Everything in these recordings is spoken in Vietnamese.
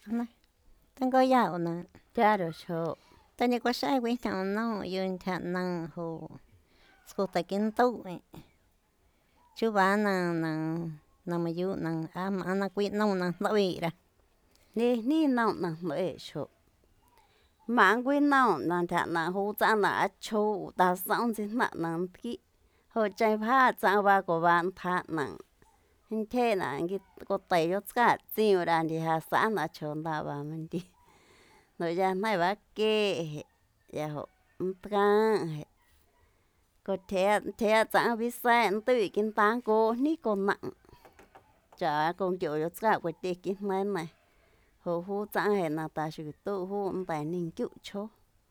này tengo giàu nè cha rồi số ta như có sai quý thằng nó dương thằng năng hồ cô ta kiến tụ chú bà nàng mà dụ nàng mà nàng quý nông nàng lợi ra ni nông nàng lợi số mang quý nông nàng thằng nàng hú cha nàng châu ta sống trên mặt nàng kỹ hồ chạy phá cha ba của bạn thằng nàng hình thế nàng cái có tay có cả chiều đàn thì hà xã nàng chọn ta bà mình đi nội ra này bác kê ya hộ trang có thế chẳng biết sai tự kinh tán cô ní còn nặng chả con chịu cho cả cái tiệc kinh này hồ hú chẳng hề nào ta sự tự hú tài ninh cứu chó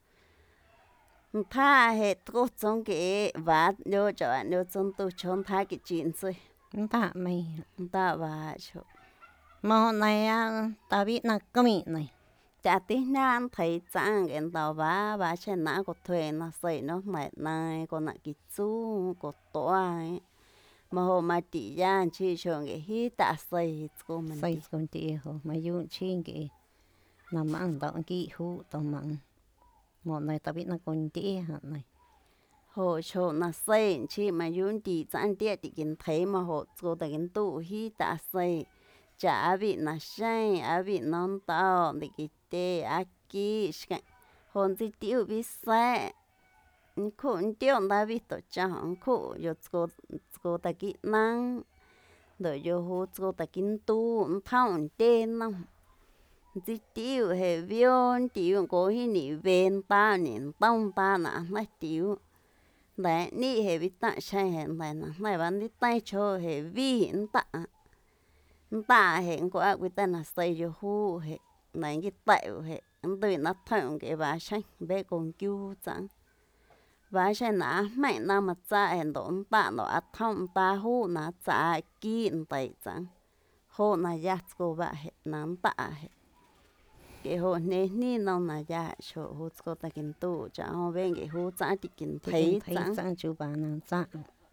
tha hết cô trong cái và nhớ cho anh nhớ trong tôi chọn tha cái chuyện rồi ta mày ta và cho mà hôm nay ta biết là có mịn này chả tí nan thấy chẳng cái tàu và trên nã có thuê nó xây nó mệt này còn lại cái chú có toại mà hồ mà tỷ ra chỉ cho cái hít ta xây cô mình xây con tía hồ mà dùng chiên cái nằm ăn tao kỹ hú tao mặn một này ta biết là con tía hả này hồ cho nó xây chỉ mà dùng tỷ chẳng tiết thì kiến thấy mà hồ cô ta kiến tụ hít ta xây chả bị nó say bị non tao thì cái tê kỹ cái hồn thì tiêu bị say cô tiêu ta bị tổ chức cô yo cô ta kỹ năng rồi yo hồ cô ta kiến tu thằng tên nó chỉ tiêu hệ viên tiêu có hi nị ven ta nị tông ta nè nói tiêu đấy nị hệ bị ta sai hệ này nè này bạn đi tay cho hệ vi hiện ta hệ có ai bị ta là xây yo hu hệ này cái tẹo hệ từ nó thằng cái bà sai bé con chú chẳng và sẽ nã mẹ nào mà cha em đón ta nó thông ta hu nã cha kín tay chẳng hồ nã giá cô bà hết nắm ta hết cái hồ này ni nó nã giá số hồ cô ta kinh tu cha hồ bên cái hồ cha thì kinh thấy chẳng chú bà nàng cha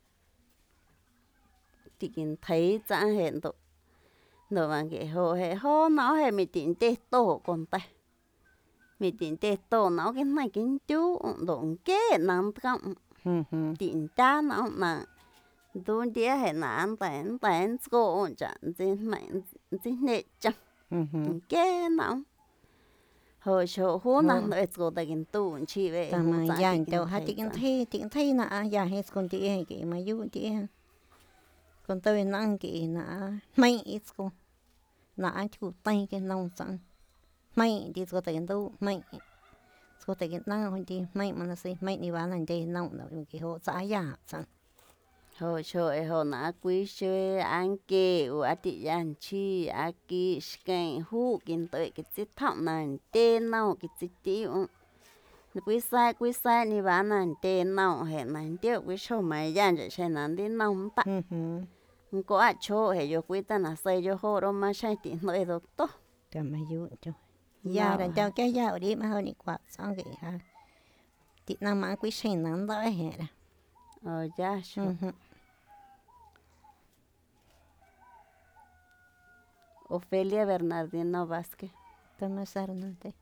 thì kinh thấy chẳng hết đâu rồi mà cái hồ hệ hồ nó hệ mình tính tê tổ còn tay mình tính tê tổ nó cái này cái chú đụng kế nắm không tính ta nó mà tôi đi hệ nán tán cô chẳng trên mạnh trên nệ chẳng kế nó hồi số hú nè đợi cô ta kiến tu chỉ về ta mà dàn cho hai tiện thấy nè dàn hết con tía cái mà dụ tía con tôi năng cái nè mấy ít cô nè chú tay cái nông chẳng mấy đi cô ta kiến tu mấy cô ta kiến năng con tía mấy mà nó say mấy đi bán làm tê nông rồi cái hộ xã giả chẳng hồi số hồi nãy quý chơi ăn kê ở địa gian chi ăn kê cái hú kiến tới cái chiếc thọng này tên nào cái chiếc tiêu quý sai đi bán này tên nào hệ này tiêu quý số mày gian để xem nào đến nào không ta có ai cho hệ vô quý ta là xây vô hồ đâu mà sai tiền lợi được tốt cho mà dụ cho già là cho cái già đi mà hơn đi quạt xong cái ha chị nào mà quý sinh nắng đỡ hệ ra giá số Ofelia Bernardino Vázquez. Toma Sarnate.